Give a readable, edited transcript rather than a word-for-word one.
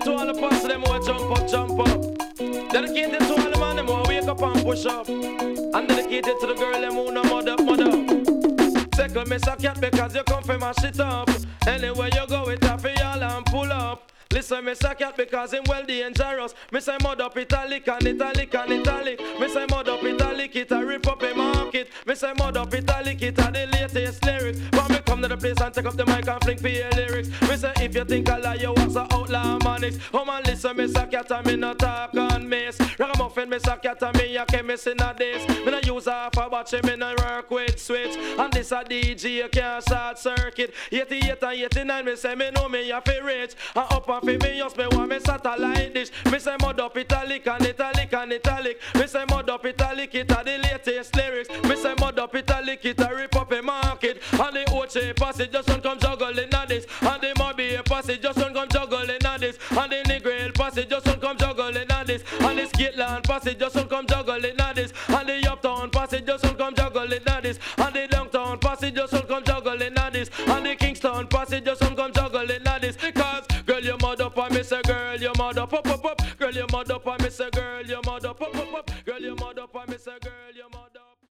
to all the parts of them who jump up, jump up. Dedicated to all the man them who wake up and push up. And dedicated to the girl them who no mud up, mud up. Second miss a cat because you come from my shit up. Anywhere you go with a for y'all and pull up. Listen, me say cat because him well dangerous. Me say mud up italic and italic and italic. Me say mud up italic, it a rip up a market. Me say mud up italic, it a the latest lyrics. But me come to the place and take up the mic and fling for your lyrics. Me say if you think I lie, you was a outlaw manix. Oh man, listen, me say cat and me no talk and miss. Ragamuffin, me say cat and me a chemist in a this. Me no use half a batch, me no work with switch. And this a DJ, you can't short circuit. 88 and 89, me say me know me a fi rich. And up and fi me just me want me satellite dish. Me say mud up italic and italic and italic. Me say mud up italic, it a the latest lyrics. Me say mud up italic, it a rip up a market. And the Oche passage just don't come juggling at this. And the Mobby passage just don't come juggling at this. And the Negril passage just don't come juggling at this. And the Skitland passage just don't come juggling at this. And the Uptown passage just don't come juggling at this. And the Downtown passage just don't come juggling at this. And the Kingston passage just don't come juggling at this. Because girl you mud up and me say girl you mud up up up up. Girl you mud up and me say girl you mud up up up up. Girl you mud up and me say girl.